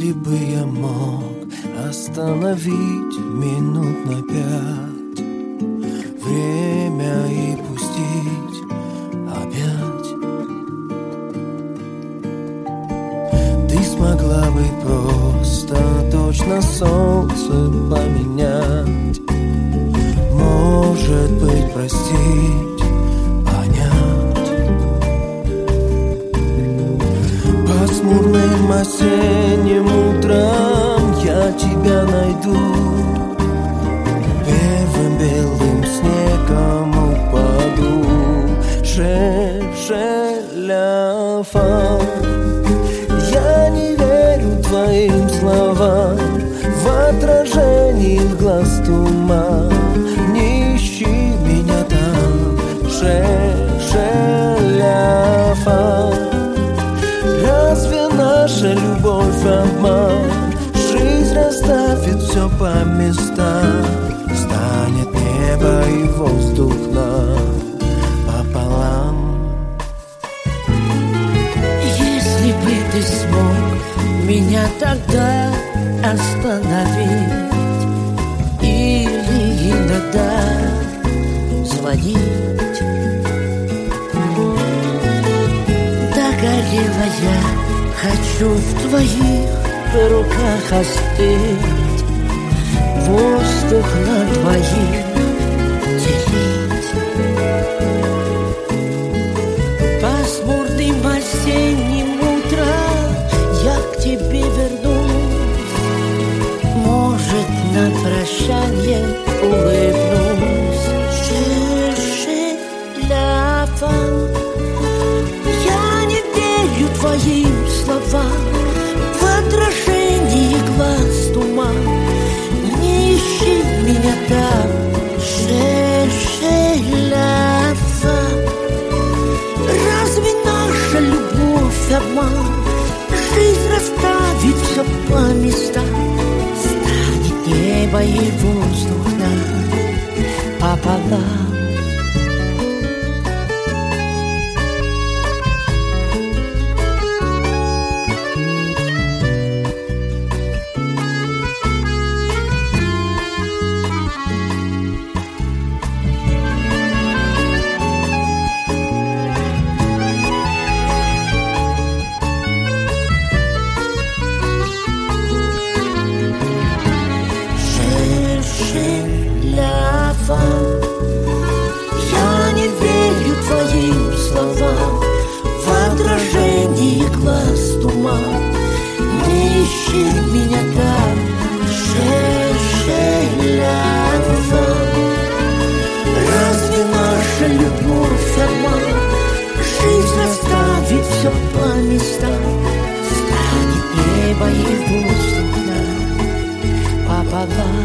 Если бы я мог остановить минут на 5 время и пустить опять, ты смогла бы просто точно солнце поменять, может быть, простить, понять. Пасмурным осенним утром я тебя найду, первым белым снегом упаду. Шеляфа, я не верю твоим словам, в отражении глаз туман. Не ищи меня там, шеляфа. Разве наша любовь обман? Жизнь расставит все по местам, станет небо и воздух нам пополам. Если бы ты смог меня тогда остановить или иногда звонить, догорела я, хочу в твоих руках остыть, воздух на двоих делить. Пасмурным осенним утром я к тебе вернусь, может, на прощанье улыбнусь. Шеляфа, я не верю твоим словам, в отражении глаз туман. Не ищи меня там, шеляфа. Разве наша любовь обман? Жизнь расставит все по местам, станет небо и воздух нам пополам. Шеляфа, я не верю твоим словам, в отражении глаз туман. Не ищи меня там, шеляфа. Разве наша любовь обман? Жизнь расставит все по местам, станет небо и воздух нам пополам.